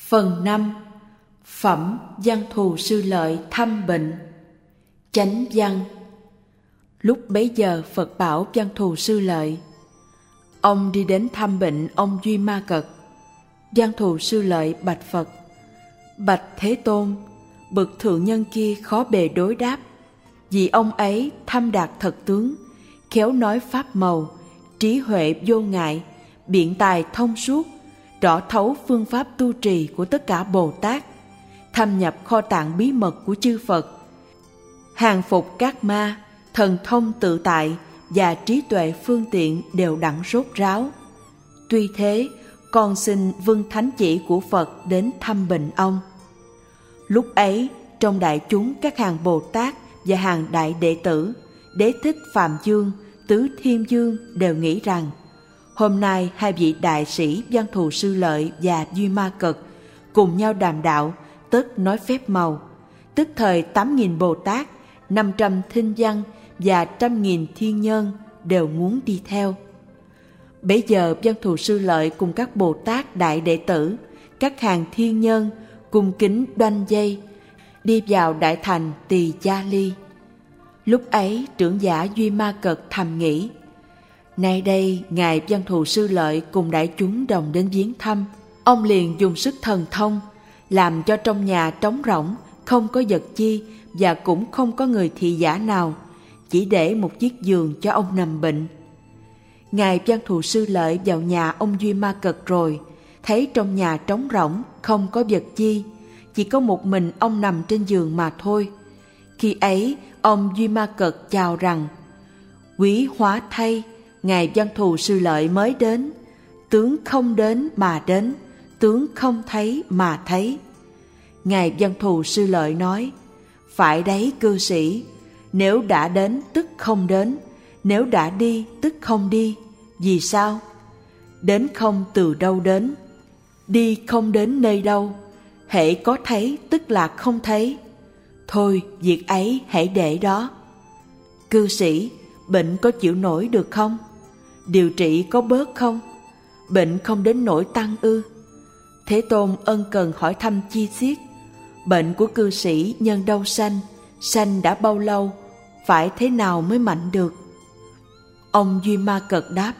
Phần 5. Phẩm Văn Thù Sư Lợi thăm bệnh. Chánh văn. Lúc bấy giờ Phật bảo Văn Thù Sư Lợi: ông đi đến thăm bệnh ông Duy Ma Cật. Văn Thù Sư Lợi bạch Phật: bạch Thế Tôn, bậc thượng nhân kia khó bề đối đáp, vì ông ấy thâm đạt thật tướng, khéo nói pháp màu, trí huệ vô ngại, biện tài thông suốt, rõ thấu phương pháp tu trì của tất cả Bồ Tát, thâm nhập kho tàng bí mật của chư Phật, hàng phục các ma, thần thông tự tại và trí tuệ phương tiện đều đặn rốt ráo. Tuy thế, con xin vâng thánh chỉ của Phật đến thăm bệnh ông. Lúc ấy, trong đại chúng các hàng Bồ Tát và hàng đại đệ tử, Đế Thích Phạm Dương, Tứ Thiên Dương đều nghĩ rằng hôm nay hai vị đại sĩ Văn Thù Sư Lợi và Duy Ma Cật cùng nhau đàm đạo, tức nói phép màu, tức thời 8.000 Bồ Tát, 500 thinh văn và 100.000 thiên nhân đều muốn đi theo. Bấy giờ Văn Thù Sư Lợi cùng các Bồ Tát đại đệ tử, các hàng thiên nhân cung kính đoanh dây, đi vào đại thành Tỳ Gia Ly. Lúc ấy trưởng giả Duy Ma Cật thầm nghĩ: nay đây ngài Văn Thù Sư Lợi cùng đại chúng đồng đến viếng thăm, ông liền dùng sức thần thông làm cho trong nhà trống rỗng, không có vật chi và cũng không có người thị giả nào, chỉ để một chiếc giường cho ông nằm bệnh. Ngài Văn Thù Sư Lợi vào nhà ông Duy Ma Cật rồi, thấy trong nhà trống rỗng, không có vật chi, chỉ có một mình ông nằm trên giường mà thôi. Khi ấy ông Duy Ma Cật chào rằng: quý hóa thay, ngài Văn Thù Sư Lợi mới đến, tướng không đến mà đến, tướng không thấy mà thấy. Ngài Văn Thù Sư Lợi nói: phải đấy cư sĩ, nếu đã đến tức không đến, nếu đã đi tức không đi. Vì sao? Đến không từ đâu đến, đi không đến nơi đâu, hễ có thấy tức là không thấy. Thôi việc ấy hãy để đó. Cư sĩ, bệnh có chịu nổi được không? Điều trị có bớt không? Bệnh không đến nỗi tăng ư? Thế Tôn ân cần hỏi thăm chi tiết. Bệnh của cư sĩ nhân đâu sanh, sanh đã bao lâu, phải thế nào mới mạnh được? Ông Duy Ma Cật đáp: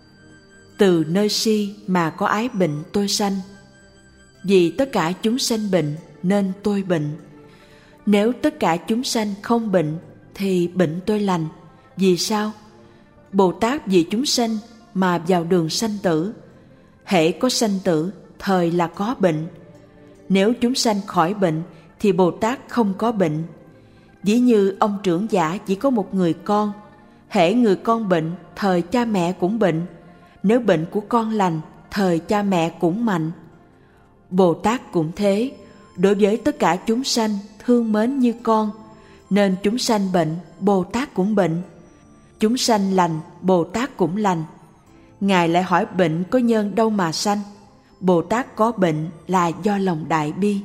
từ nơi si mà có ái bệnh tôi sanh. Vì tất cả chúng sanh bệnh nên tôi bệnh. Nếu tất cả chúng sanh không bệnh thì bệnh tôi lành. Vì sao? Bồ Tát vì chúng sanh mà vào đường sanh tử. Hễ có sanh tử, thời là có bệnh. Nếu chúng sanh khỏi bệnh thì Bồ Tát không có bệnh. Ví như ông trưởng giả chỉ có một người con, hễ người con bệnh, thời cha mẹ cũng bệnh. Nếu bệnh của con lành, thời cha mẹ cũng mạnh. Bồ Tát cũng thế, đối với tất cả chúng sanh thương mến như con, nên chúng sanh bệnh, Bồ Tát cũng bệnh. Chúng sanh lành, Bồ Tát cũng lành. Ngài lại hỏi bệnh có nhân đâu mà sanh? Bồ Tát có bệnh là do lòng đại bi.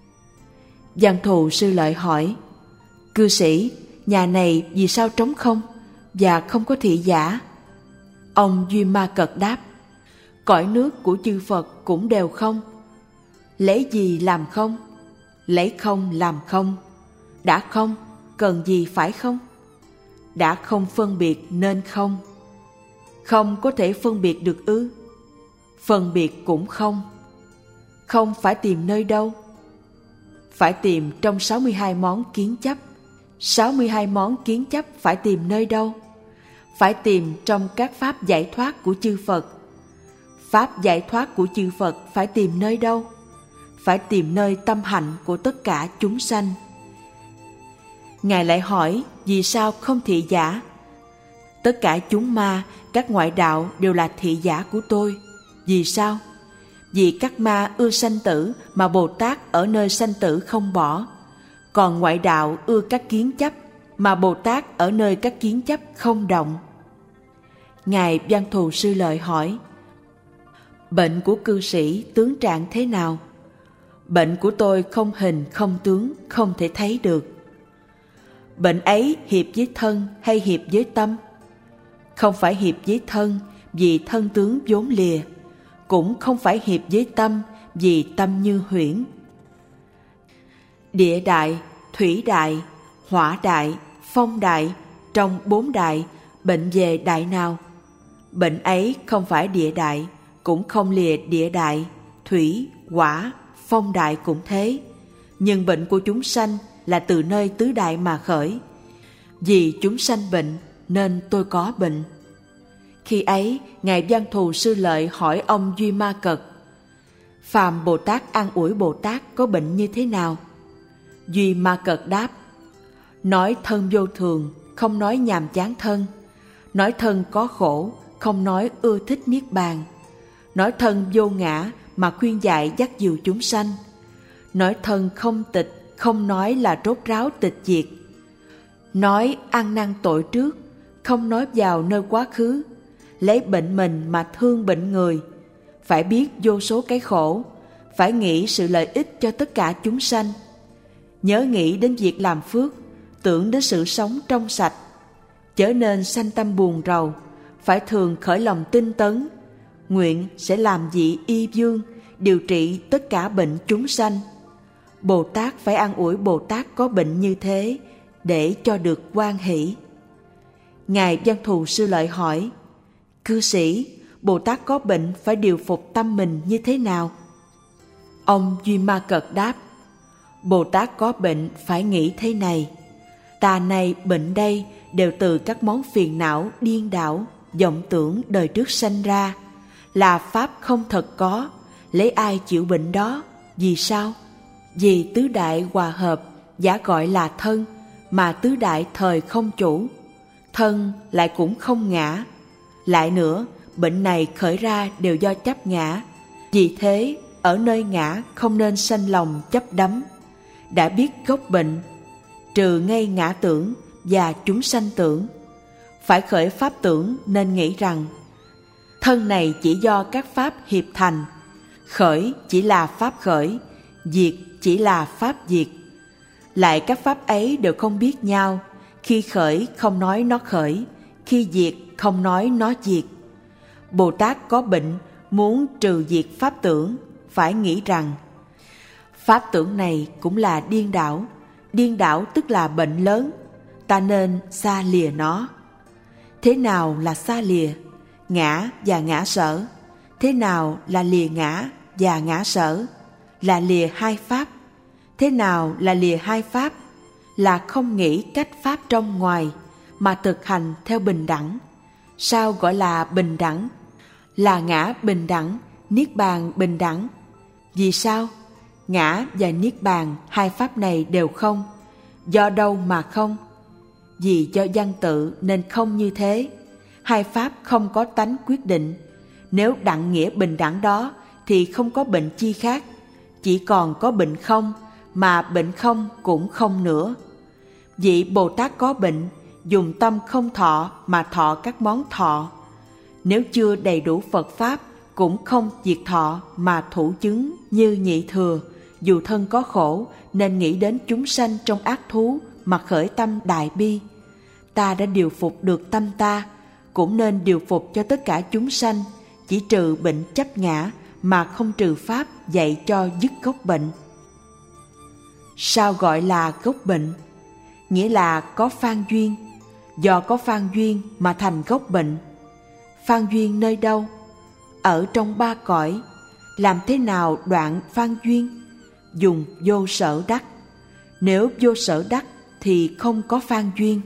Văn Thù Sư Lợi hỏi: cư sĩ, nhà này vì sao trống không và không có thị giả? Ông Duy Ma Cật đáp: cõi nước của chư Phật cũng đều không. Lấy gì làm không? Lấy không làm không. Đã không, cần gì phải không? Đã không phân biệt nên không. Không có thể phân biệt được ư? Phân biệt cũng không. Không phải tìm nơi đâu? Phải tìm trong 62 món kiến chấp. 62 món kiến chấp phải tìm nơi đâu? Phải tìm trong các pháp giải thoát của chư Phật. Pháp giải thoát của chư Phật phải tìm nơi đâu? Phải tìm nơi tâm hạnh của tất cả chúng sanh. Ngài lại hỏi vì sao không thị giả? Tất cả chúng ma, các ngoại đạo đều là thị giả của tôi. Vì sao? Vì các ma ưa sanh tử mà Bồ Tát ở nơi sanh tử không bỏ. Còn ngoại đạo ưa các kiến chấp mà Bồ Tát ở nơi các kiến chấp không động. Ngài Văn Thù Sư Lợi hỏi: bệnh của cư sĩ tướng trạng thế nào? Bệnh của tôi không hình không tướng, không thể thấy được. Bệnh ấy hiệp với thân hay hiệp với tâm? Không phải hiệp với thân, vì thân tướng vốn lìa. Cũng không phải hiệp với tâm, vì tâm như huyễn. Địa đại, thủy đại, hỏa đại, phong đại, trong 4 đại, bệnh về đại nào? Bệnh ấy không phải địa đại, cũng không lìa địa đại, thủy, hỏa, phong đại cũng thế. Nhưng bệnh của chúng sanh là từ nơi tứ đại mà khởi. Vì chúng sanh bệnh nên tôi có bệnh. Khi ấy, Ngài Văn Thù Sư Lợi hỏi ông Duy Ma Cật: Phàm Bồ Tát an ủi Bồ Tát có bệnh như thế nào? Duy Ma Cật đáp: nói thân vô thường, không nói nhàm chán thân. Nói thân có khổ, không nói ưa thích niết bàn. Nói thân vô ngã mà khuyên dạy dắt dìu chúng sanh. Nói thân không tịch, không nói là rốt ráo tịch diệt. Nói ăn năn tội trước, không nói vào nơi quá khứ. Lấy bệnh mình mà thương bệnh người. Phải biết vô số cái khổ, phải nghĩ sự lợi ích cho tất cả chúng sanh. Nhớ nghĩ đến việc làm phước, tưởng đến sự sống trong sạch. Chớ nên sanh tâm buồn rầu, phải thường khởi lòng tinh tấn. Nguyện sẽ làm vị y vương, điều trị tất cả bệnh chúng sanh. Bồ Tát phải an ủi Bồ Tát có bệnh như thế, để cho được hoan hỷ. Ngài Văn Thù Sư Lợi hỏi: cư sĩ, Bồ Tát có bệnh phải điều phục tâm mình như thế nào? Ông Duy Ma Cật đáp: Bồ Tát có bệnh phải nghĩ thế này: ta này bệnh đây đều từ các món phiền não điên đảo, vọng tưởng đời trước sanh ra, là pháp không thật có, lấy ai chịu bệnh đó? Vì sao? Vì tứ đại hòa hợp, giả gọi là thân, mà tứ đại thời không chủ. Thân lại cũng không ngã. Lại nữa, bệnh này khởi ra đều do chấp ngã. Vì thế, ở nơi ngã không nên sanh lòng chấp đắm. Đã biết gốc bệnh, trừ ngay ngã tưởng và chúng sanh tưởng. Phải khởi pháp tưởng nên nghĩ rằng thân này chỉ do các pháp hiệp thành. Khởi chỉ là pháp khởi, diệt chỉ là pháp diệt. Lại các pháp ấy đều không biết nhau. Khi khởi không nói nó khởi, khi diệt không nói nó diệt. Bồ Tát có bệnh muốn trừ diệt pháp tưởng, phải nghĩ rằng pháp tưởng này cũng là điên đảo. Điên đảo tức là bệnh lớn, ta nên xa lìa nó. Thế nào là xa lìa? Ngã và ngã sở. Thế nào là lìa ngã và ngã sở? Là lìa hai pháp. Thế nào là lìa hai pháp? Là không nghĩ cách pháp trong ngoài, mà thực hành theo bình đẳng. Sao gọi là bình đẳng? Là ngã bình đẳng, niết bàn bình đẳng. Vì sao? Ngã và niết bàn, hai pháp này đều không. Do đâu mà không? Vì do văn tự nên không như thế. Hai pháp không có tánh quyết định. Nếu đặng nghĩa bình đẳng đó thì không có bệnh chi khác, chỉ còn có bệnh không, mà bệnh không cũng không nữa. Vị Bồ Tát có bệnh, dùng tâm không thọ mà thọ các món thọ. Nếu chưa đầy đủ Phật Pháp, cũng không diệt thọ mà thủ chứng như nhị thừa. Dù thân có khổ, nên nghĩ đến chúng sanh trong ác thú mà khởi tâm đại bi. Ta đã điều phục được tâm ta, cũng nên điều phục cho tất cả chúng sanh, chỉ trừ bệnh chấp ngã mà không trừ Pháp dạy cho dứt gốc bệnh. Sao gọi là gốc bệnh? Nghĩa là có phan duyên. Do có phan duyên mà thành gốc bệnh. Phan duyên nơi đâu? Ở trong ba cõi. Làm thế nào đoạn phan duyên? Dùng vô sở đắc. Nếu vô sở đắc thì không có phan duyên.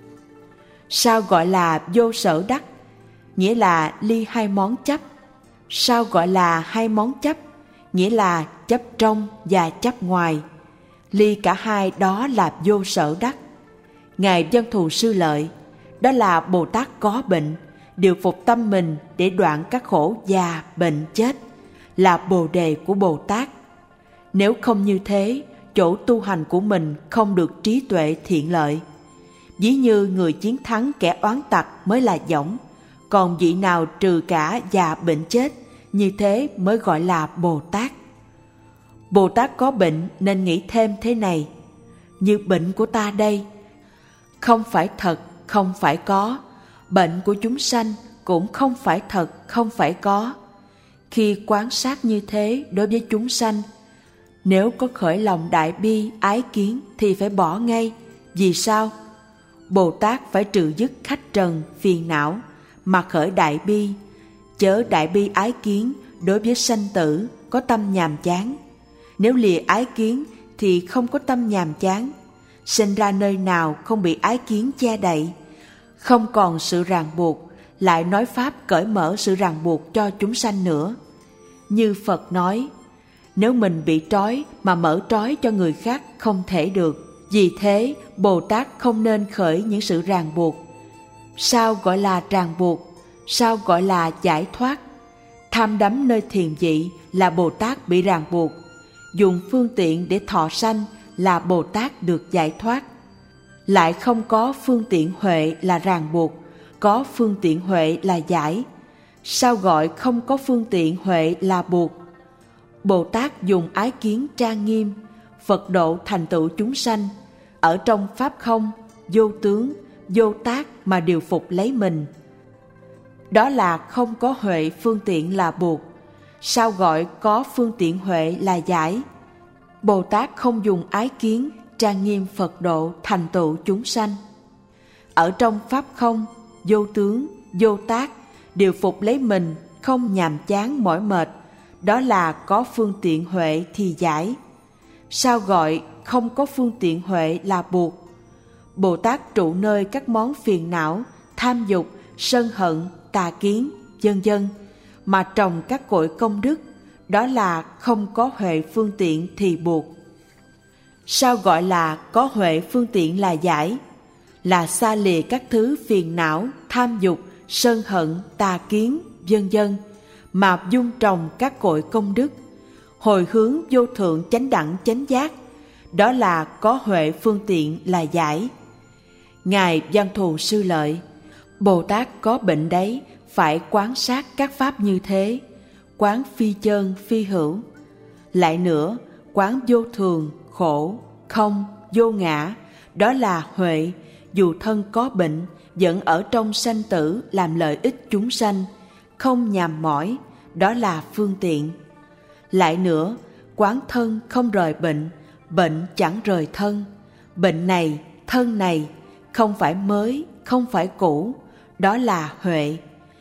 Sao gọi là vô sở đắc? Nghĩa là ly hai món chấp. Sao gọi là hai món chấp? Nghĩa là chấp trong và chấp ngoài. Ly cả hai đó là vô sở đắc. Ngài Văn Thù Sư Lợi, đó là Bồ Tát có bệnh, điều phục tâm mình để đoạn các khổ già, bệnh, chết, là bồ đề của Bồ Tát. Nếu không như thế, chỗ tu hành của mình không được trí tuệ thiện lợi. Ví như người chiến thắng kẻ oán tặc mới là võng, còn vị nào trừ cả già, bệnh, chết, như thế mới gọi là Bồ Tát. Bồ Tát có bệnh nên nghĩ thêm thế này: như bệnh của ta đây, không phải thật, không phải có. Bệnh của chúng sanh cũng không phải thật, không phải có. Khi quán sát như thế đối với chúng sanh, nếu có khởi lòng đại bi, ái kiến thì phải bỏ ngay. Vì sao? Bồ Tát phải trừ dứt khách trần, phiền não mà khởi đại bi, chớ đại bi ái kiến đối với sanh tử có tâm nhàm chán. Nếu lìa ái kiến thì không có tâm nhàm chán, sinh ra nơi nào không bị ái kiến che đậy, không còn sự ràng buộc, lại nói pháp cởi mở sự ràng buộc cho chúng sanh nữa. Như Phật nói, nếu mình bị trói mà mở trói cho người khác không thể được. Vì thế, Bồ Tát không nên khởi những sự ràng buộc. Sao gọi là ràng buộc? Sao gọi là giải thoát? Tham đắm nơi thiền vị là Bồ Tát bị ràng buộc. Dùng phương tiện để thọ sanh là Bồ Tát được giải thoát. Lại không có phương tiện huệ là ràng buộc, có phương tiện huệ là giải. Sao gọi không có phương tiện huệ là buộc? Bồ Tát dùng ái kiến trang nghiêm, Phật độ thành tựu chúng sanh, ở trong pháp không, vô tướng, vô tác mà điều phục lấy mình. Đó là không có huệ phương tiện là buộc. Sao gọi có phương tiện huệ là giải? Bồ Tát không dùng ái kiến trang nghiêm Phật độ thành tựu chúng sanh. Ở trong pháp không, vô tướng, vô tác, điều phục lấy mình, không nhàm chán mỏi mệt, đó là có phương tiện huệ thì giải. Sao gọi không có phương tiện huệ là buộc? Bồ Tát trụ nơi các món phiền não, tham dục, sân hận, tà kiến, vân vân, mà trồng các cội công đức, đó là không có huệ phương tiện thì buộc. Sao gọi là có huệ phương tiện là giải? Là xa lìa các thứ phiền não, tham dục, sân hận, tà kiến, vân vân, mà dung trồng các cội công đức, hồi hướng vô thượng chánh đẳng chánh giác, đó là có huệ phương tiện là giải. Ngài Văn Thù Sư Lợi, Bồ Tát có bệnh đấy, phải quán sát các pháp như thế, quán phi chân phi hữu. Lại nữa, quán vô thường, khổ, không, vô ngã, đó là huệ, dù thân có bệnh, vẫn ở trong sanh tử làm lợi ích chúng sanh, không nhàm mỏi, đó là phương tiện. Lại nữa, quán thân không rời bệnh, bệnh chẳng rời thân. Bệnh này, thân này, không phải mới, không phải cũ, đó là huệ.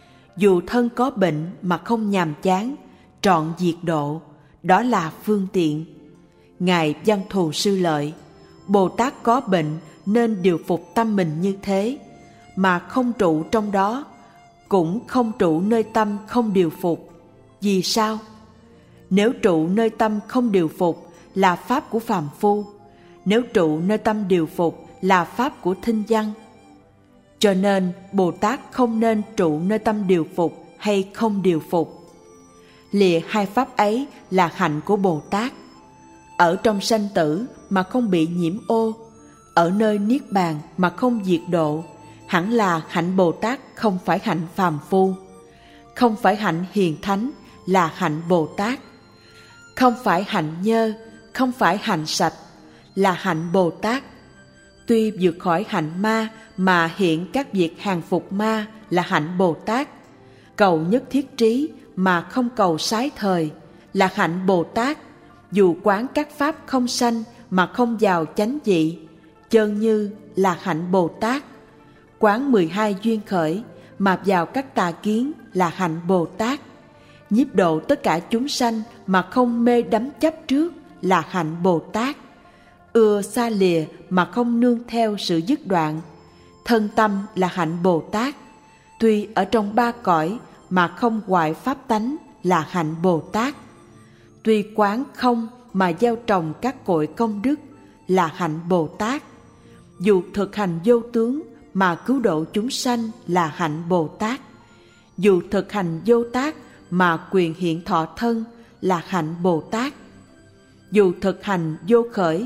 Dù thân có bệnh mà không nhàm chán, trọn diệt độ, đó là phương tiện. Ngài Văn Thù Sư Lợi, Bồ Tát có bệnh nên điều phục tâm mình như thế, mà không trụ trong đó, cũng không trụ nơi tâm không điều phục. Vì sao? Nếu trụ nơi tâm không điều phục là pháp của phàm phu, nếu trụ nơi tâm điều phục là pháp của thinh văn. Cho nên Bồ Tát không nên trụ nơi tâm điều phục hay không điều phục. Lìa hai pháp ấy là hạnh của Bồ Tát. Ở trong sanh tử mà không bị nhiễm ô, ở nơi niết bàn mà không diệt độ, hẳn là hạnh Bồ Tát, không phải hạnh phàm phu. Không phải hạnh hiền thánh là hạnh Bồ Tát. Không phải hạnh nhơ, không phải hạnh sạch, là hạnh Bồ Tát. Tuy vượt khỏi hạnh ma mà hiện các việc hàng phục ma là hạnh Bồ Tát. Cầu nhất thiết trí mà không cầu sái thời là hạnh Bồ Tát. Dù quán các pháp không sanh mà không vào chánh vị, chơn như là hạnh Bồ Tát. Quán 12 duyên khởi mà vào các tà kiến là hạnh Bồ Tát. Nhiếp độ tất cả chúng sanh mà không mê đắm chấp trước là hạnh Bồ Tát. Ưa xa lìa mà không nương theo sự dứt đoạn, thân tâm là hạnh Bồ Tát. Tuy ở trong ba cõi mà không hoại pháp tánh là hạnh Bồ Tát. Tuy quán không mà gieo trồng các cội công đức là hạnh Bồ Tát. Dù thực hành vô tướng mà cứu độ chúng sanh là hạnh Bồ Tát. Dù thực hành vô tác mà quyền hiện thọ thân là hạnh Bồ Tát. Dù thực hành vô khởi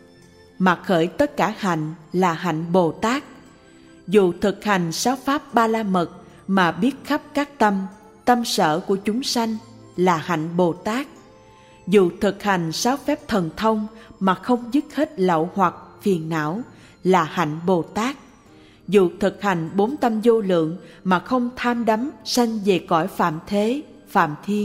mà khởi tất cả hạnh là hạnh Bồ Tát. Dù thực hành sáu pháp ba la mật mà biết khắp các tâm, tâm sở của chúng sanh là hạnh Bồ Tát. Dù thực hành sáu phép thần thông mà không dứt hết lậu hoặc phiền não là hạnh Bồ Tát. Dù thực hành 4 tâm vô lượng mà không tham đắm sanh về cõi phạm thế, phạm thiên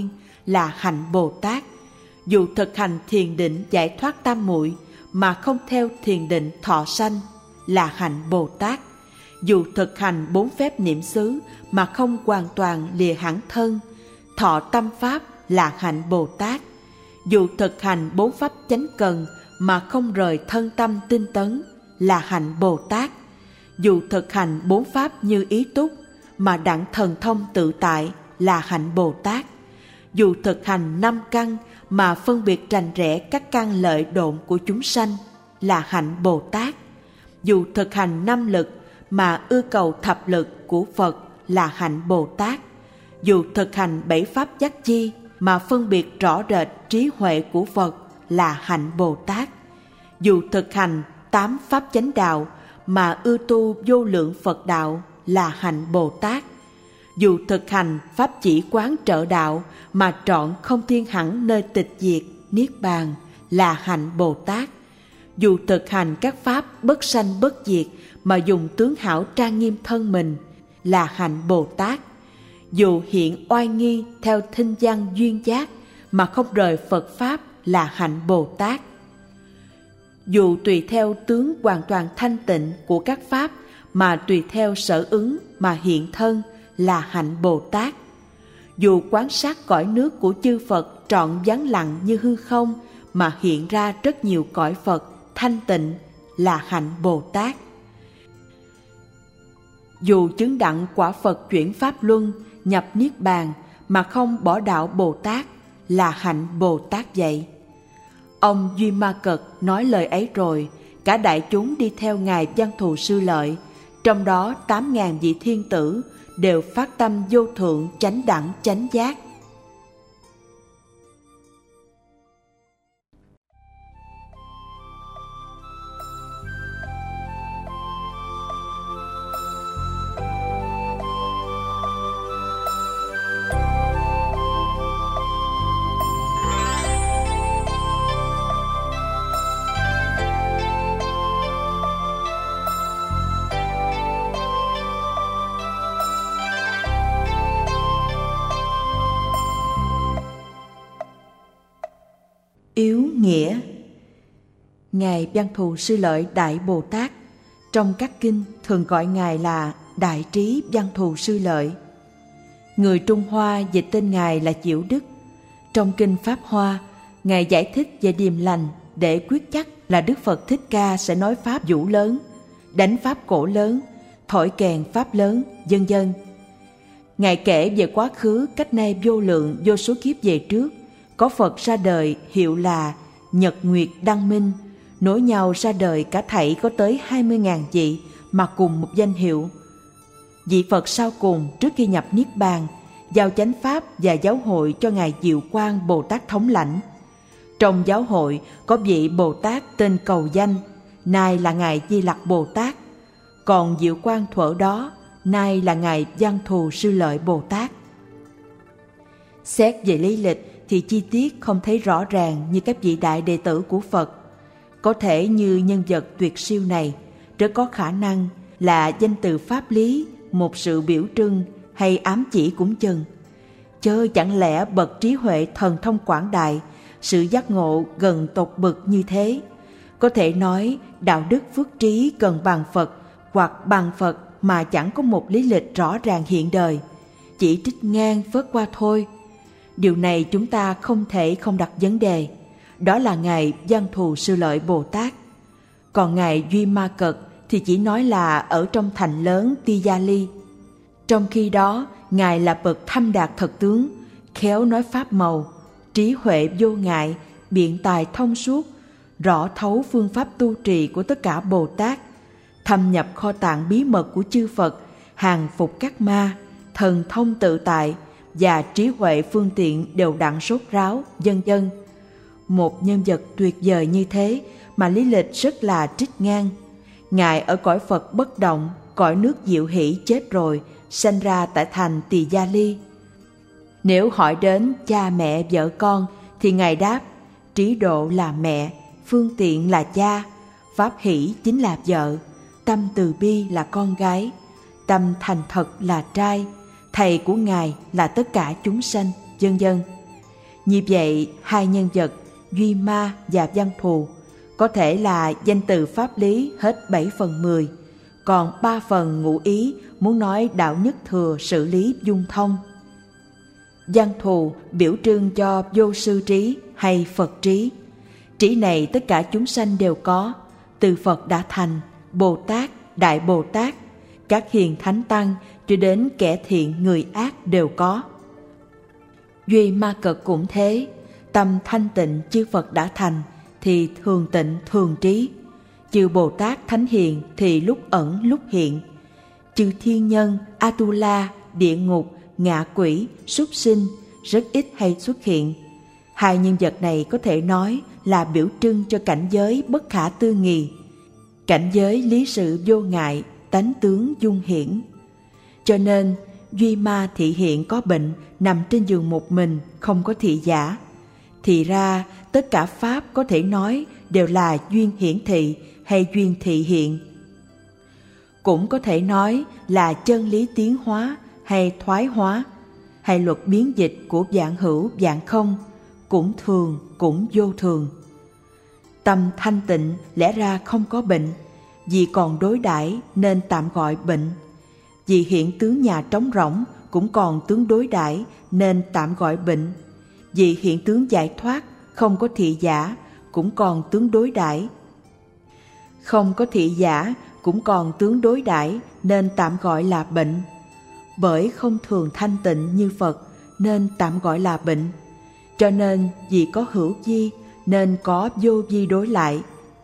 là hạnh Bồ Tát. Dù thực hành thiền định giải thoát tam muội mà không theo thiền định thọ sanh là hạnh Bồ Tát. Dù thực hành 4 phép niệm xứ mà không hoàn toàn lìa hẳn thân, thọ tâm pháp là hạnh Bồ Tát. Dù thực hành 4 pháp chánh cần mà không rời thân tâm tinh tấn là hạnh Bồ Tát. Dù thực hành 4 pháp như ý túc mà đặng thần thông tự tại là hạnh Bồ Tát. Dù thực hành 5 căn mà phân biệt rành rẽ các căn lợi độn của chúng sanh là hạnh Bồ Tát. Dù thực hành 5 lực mà ưa cầu thập lực của Phật là hạnh Bồ Tát. Dù thực hành 7 pháp giác chi mà phân biệt rõ rệt trí huệ của Phật là hạnh Bồ Tát. Dù thực hành 8 pháp chánh đạo mà ưa tu vô lượng Phật đạo là hạnh Bồ Tát. Dù thực hành pháp chỉ quán trợ đạo mà trọn không thiên hẳn nơi tịch diệt niết bàn là hạnh Bồ Tát. Dù thực hành các pháp bất sanh bất diệt mà dùng tướng hảo trang nghiêm thân mình là hạnh Bồ Tát. Dù hiện oai nghi theo thinh văn duyên giác mà không rời Phật pháp là hạnh Bồ Tát. Dù tùy theo tướng hoàn toàn thanh tịnh của các pháp mà tùy theo sở ứng mà hiện thân là hạnh Bồ Tát. Dù quan sát cõi nước của chư Phật trọn vắng lặng như hư không mà hiện ra rất nhiều cõi Phật thanh tịnh là hạnh Bồ Tát. Dù chứng đặng quả Phật chuyển pháp luân nhập niết bàn mà không bỏ đạo Bồ Tát là hạnh Bồ Tát vậy. Ông Duy Ma Cật nói lời ấy rồi, cả đại chúng đi theo Ngài Văn Thù Sư Lợi, trong đó 8.000 vị thiên tử đều phát tâm vô thượng chánh đẳng chánh giác. Yếu nghĩa. Ngài Văn Thù Sư Lợi Đại Bồ Tát trong các kinh thường gọi Ngài là Đại Trí Văn Thù Sư Lợi. Người Trung Hoa dịch tên Ngài là Chiểu Đức. Trong kinh Pháp Hoa, Ngài giải thích về điềm lành để quyết chắc là Đức Phật Thích Ca sẽ nói pháp vũ lớn, đánh pháp cổ lớn, thổi kèn pháp lớn, vân vân. Ngài kể về quá khứ cách nay vô lượng vô số kiếp về trước, có Phật ra đời hiệu là Nhật Nguyệt Đăng Minh, nối nhau ra đời cả thảy có tới 20.000 vị mà cùng một danh hiệu. Vị Phật sau cùng trước khi nhập Niết Bàn, giao chánh pháp và giáo hội cho Ngài Diệu Quang Bồ Tát thống lãnh. Trong giáo hội có vị Bồ Tát tên Cầu Danh, nay là Ngài Di Lặc Bồ Tát, còn Diệu Quang thuở đó, nay là Ngài Văn Thù Sư Lợi Bồ Tát. Xét về lý lịch thì chi tiết không thấy rõ ràng như các vị đại đệ tử của Phật. Có thể như nhân vật tuyệt siêu này, rất có khả năng là danh từ pháp lý, một sự biểu trưng hay ám chỉ cũng chừng. Chớ chẳng lẽ bậc trí huệ thần thông quảng đại, sự giác ngộ gần tột bực như thế, có thể nói đạo đức phước trí gần bằng Phật hoặc bằng Phật mà chẳng có một lý lịch rõ ràng hiện đời, chỉ trích ngang phớt qua thôi. Điều này chúng ta không thể không đặt vấn đề. Đó là Ngài Văn Thù Sư Lợi Bồ Tát. Còn Ngài Duy Ma Cật thì chỉ nói là ở trong thành lớn Ti Gia Ly. Trong khi đó, Ngài là bậc thâm đạt thật tướng, khéo nói pháp màu, trí huệ vô ngại, biện tài thông suốt, rõ thấu phương pháp tu trì của tất cả Bồ Tát, thâm nhập kho tàng bí mật của chư Phật, hàng phục các ma, thần thông tự tại và trí huệ phương tiện đều đặn sốt ráo, vân vân. Một nhân vật tuyệt vời như thế mà lý lịch rất là trích ngang. Ngài ở cõi Phật bất động, cõi nước Diệu Hỷ chết rồi, sanh ra tại thành Tỳ Gia Ly. Nếu hỏi đến cha mẹ vợ con thì Ngài đáp: trí độ là mẹ, phương tiện là cha, pháp hỷ chính là vợ, tâm từ bi là con gái, tâm thành thật là trai, thầy của Ngài là tất cả chúng sanh, vân vân. Như vậy, hai nhân vật Duy Ma và Văn Thù có thể là danh từ pháp lý hết 7/10, còn 3 phần ngụ ý muốn nói đạo nhất thừa sự lý dung thông. Văn Thù biểu trưng cho vô sư trí hay Phật trí. Trí này tất cả chúng sanh đều có, từ Phật đã thành, Bồ Tát, Đại Bồ Tát, các hiền thánh tăng cho đến kẻ thiện người ác đều có. Duy Ma Cật cũng thế, tâm thanh tịnh chư Phật đã thành thì thường tịnh thường trí, chư Bồ Tát thánh hiền thì lúc ẩn lúc hiện, chư thiên nhân, Atula, địa ngục, ngạ quỷ, súc sinh rất ít hay xuất hiện. Hai nhân vật này có thể nói là biểu trưng cho cảnh giới bất khả tư nghị, cảnh giới lý sự vô ngại, tánh tướng dung hiển. Cho nên Duy Ma thị hiện có bệnh, nằm trên giường một mình, không có thị giả. Thì ra tất cả pháp có thể nói đều là duyên hiển thị hay duyên thị hiện. Cũng có thể nói là chân lý tiến hóa hay thoái hóa, hay luật biến dịch của vạn hữu vạn không, cũng thường cũng vô thường. Tâm thanh tịnh lẽ ra không có bệnh, vì còn đối đãi nên tạm gọi bệnh. Vì hiện tướng nhà trống rỗng cũng còn tướng đối đãi nên tạm gọi bệnh. Vì hiện tướng giải thoát không có thị giả cũng còn tướng đối đãi. Không có thị giả cũng còn tướng đối đãi nên tạm gọi là bệnh. Bởi không thường thanh tịnh như Phật nên tạm gọi là bệnh. Cho nên vì có hữu vi nên có vô vi đối lại.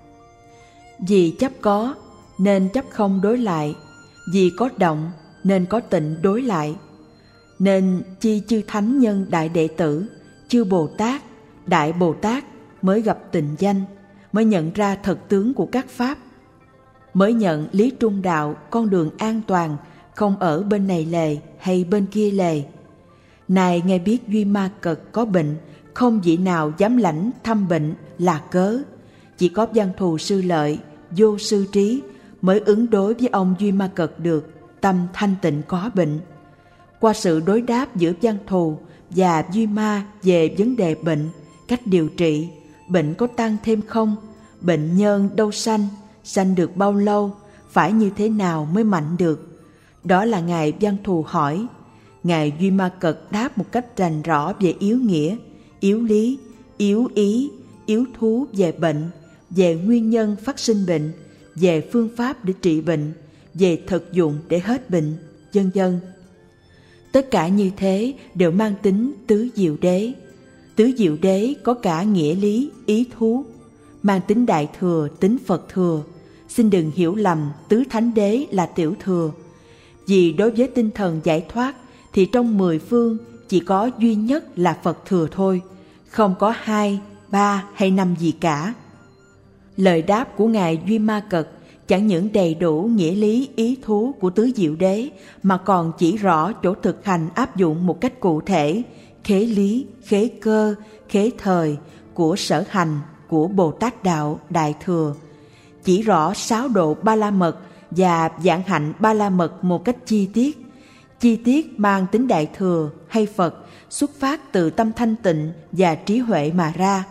Vì chấp có nên chấp không đối lại. Vì có động nên có tịnh đối lại. Nên chi chư thánh nhân đại đệ tử, chư Bồ Tát, Đại Bồ Tát mới gặp tịnh danh, mới nhận ra thật tướng của các pháp, mới nhận lý trung đạo, con đường an toàn, không ở bên này lề hay bên kia lề. Này nghe biết Duy Ma Cật có bệnh, không vị nào dám lãnh thăm bệnh là cớ. Chỉ có Văn Thù Sư Lợi, vô sư trí mới ứng đối với ông Duy Ma Cật được, tâm thanh tịnh có bệnh. Qua sự đối đáp giữa Văn Thù và Duy Ma về vấn đề bệnh, cách điều trị, bệnh có tăng thêm không, bệnh nhân đâu sanh được bao lâu, phải như thế nào mới mạnh được. Đó là Ngài Văn Thù hỏi. Ngài Duy Ma Cật đáp một cách rành rõ về yếu nghĩa, yếu lý, yếu ý, yếu thú về bệnh, về nguyên nhân phát sinh bệnh, về phương pháp để trị bệnh, về thực dụng để hết bệnh, vân vân. Tất cả như thế đều mang tính tứ diệu đế. Tứ diệu đế có cả nghĩa lý, ý thú, mang tính đại thừa, tính Phật thừa. Xin đừng hiểu lầm tứ thánh đế là tiểu thừa. Vì đối với tinh thần giải thoát thì trong 10 phương chỉ có duy nhất là Phật thừa thôi, không có 2, 3 hay 5 gì cả. Lời đáp của Ngài Duy Ma Cật chẳng những đầy đủ nghĩa lý ý thú của tứ diệu đế mà còn chỉ rõ chỗ thực hành áp dụng một cách cụ thể, khế lý, khế cơ, khế thời của sở hành của Bồ Tát Đạo Đại Thừa, chỉ rõ 6 độ Ba La Mật và vạn hạnh Ba La Mật một cách chi tiết mang tính Đại Thừa hay Phật xuất phát từ tâm thanh tịnh và trí huệ mà ra.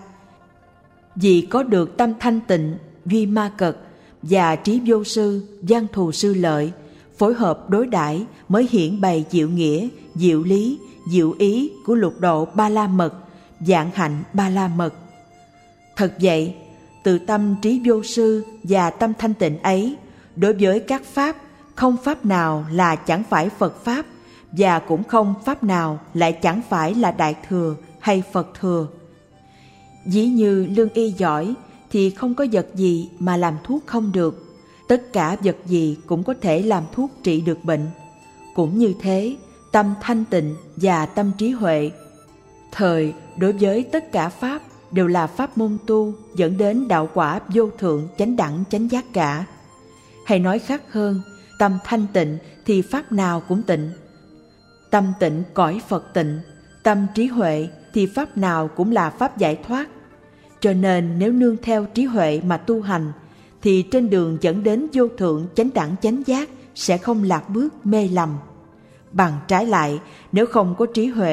Vì có được tâm thanh tịnh, Duy Ma Cật và trí vô sư, Văn Thù Sư Lợi phối hợp đối đãi mới hiển bày diệu nghĩa, diệu lý, diệu ý của lục độ Ba La Mật, vạn hạnh Ba La Mật. Thật vậy, từ tâm trí vô sư và tâm thanh tịnh ấy, đối với các pháp, không pháp nào là chẳng phải Phật pháp, và cũng không pháp nào lại chẳng phải là Đại Thừa hay Phật Thừa. Ví như lương y giỏi thì không có vật gì mà làm thuốc không được, tất cả vật gì cũng có thể làm thuốc trị được bệnh. Cũng như thế, tâm thanh tịnh và tâm trí huệ, thời đối với tất cả pháp đều là pháp môn tu dẫn đến đạo quả vô thượng chánh đẳng chánh giác cả. Hay nói khác hơn, tâm thanh tịnh thì pháp nào cũng tịnh. Tâm tịnh cõi Phật tịnh, tâm trí huệ thì pháp nào cũng là pháp giải thoát. Cho nên nếu nương theo trí huệ mà tu hành, thì trên đường dẫn đến vô thượng chánh đẳng chánh giác sẽ không lạc bước mê lầm. Bằng trái lại, nếu không có trí huệ,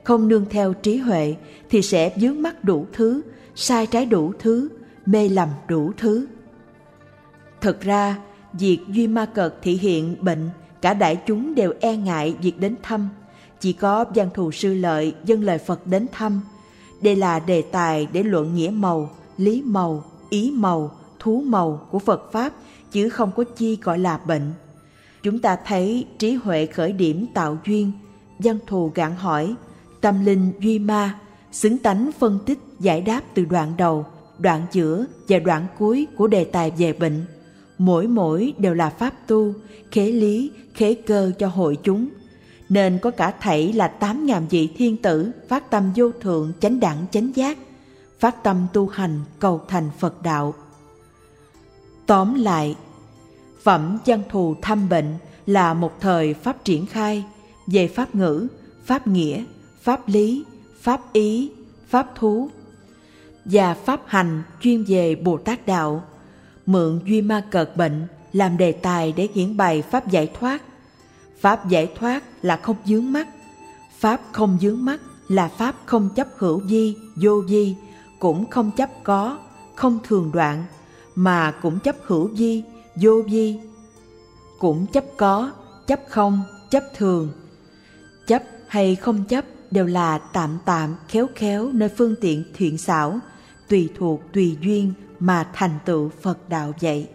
không nương theo trí huệ thì sẽ vướng mắc đủ thứ, sai trái đủ thứ, mê lầm đủ thứ. Thực ra, việc Duy Ma Cật thị hiện bệnh, cả đại chúng đều e ngại việc đến thăm. Chỉ có Văn Thù Sư Lợi dâng lời Phật đến thăm. Đây là đề tài để luận nghĩa màu, lý màu, ý màu, thú màu của Phật Pháp, chứ không có chi gọi là bệnh. Chúng ta thấy trí huệ khởi điểm tạo duyên, Văn Thù gạn hỏi, tâm linh duy ma, xứng tánh phân tích giải đáp từ đoạn đầu, đoạn giữa và đoạn cuối của đề tài về bệnh. Mỗi đều là pháp tu, khế lý, khế cơ cho hội chúng. Nên có cả thảy là 8.000 vị thiên tử phát tâm vô thượng chánh đẳng chánh giác, phát tâm tu hành cầu thành Phật đạo. Tóm lại, phẩm Văn Thù thăm bệnh là một thời pháp triển khai về pháp ngữ, pháp nghĩa, pháp lý, pháp ý, pháp thú và pháp hành chuyên về Bồ Tát đạo, mượn Duy Ma Cật bệnh làm đề tài để hiển bày pháp giải thoát. Pháp giải thoát là không vướng mắc, pháp không vướng mắc là pháp không chấp hữu vi, vô vi, cũng không chấp có, không thường đoạn, mà cũng chấp hữu vi, vô vi, cũng chấp có, chấp không, chấp thường. Chấp hay không chấp đều là tạm tạm, khéo khéo nơi phương tiện thiện xảo, tùy thuộc tùy duyên mà thành tựu Phật đạo vậy.